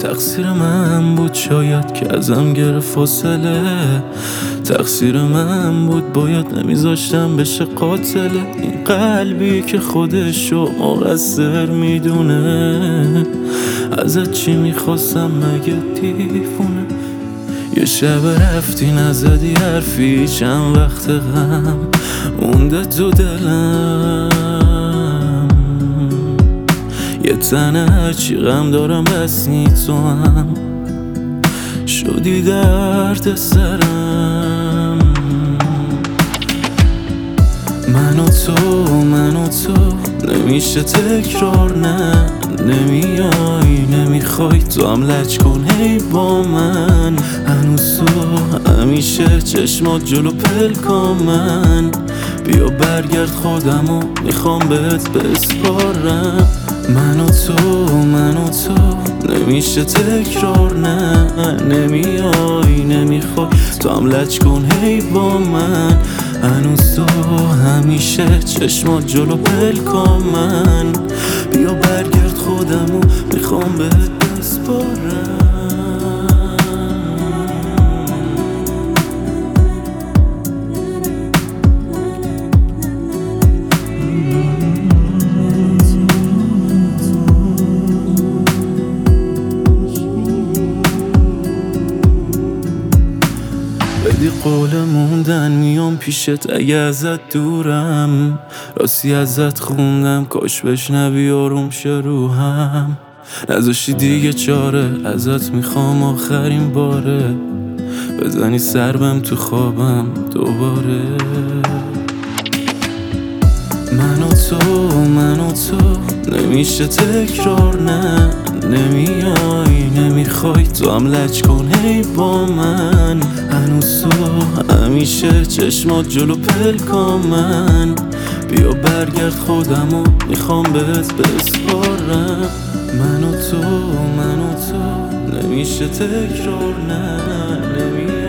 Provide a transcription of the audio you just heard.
تقصیر من بود شاید که ازم گرفت فاصله، تقصیر من بود باید نمیذاشتم بشه قاتله. این قلبی که خودشو مقصر میدونه، ازت چی میخواستم مگه دیوونه؟ یه شب رفتی نزدی حرفی، چند وقت غم مونده تو دلم. یه تنه هرچی غم دارم بس نی تو هم شدی درد سرم. من و تو نمیشه تکرار، نه نمیای نمیخوای تو هم لج کن هی با من. هنوز تو همیشه چشمات جلو پلکامن، بیا برگرد خودمو میخوام بهت بسپارم. من و تو نمیشه تکرار، نه نمیای نمیخوای تو هم لج کن هی با من. هنوز تو همیشه چشمات جلو پلکامن، بیا برگرد خودمو میخوام بهت بسپارم. بدی قول موندن میام پیشت اگه ازت دورم، راستی ازت خوندم کاش بشنوی آروم شه روحم. نذاشتی دیگه چاره، ازت میخوام آخرین باره بزنی سربم تو خوابم دوباره. من و تو نمیشه تکرار، نه نمیای نمیخوای تو هم لج کن هی با من. هنوز تو همیشه چشمات جلو پلکامن، بیا برگرد خودمو میخوام بهت بسپارم. من و تو نمیشه تکرار، نه نمیای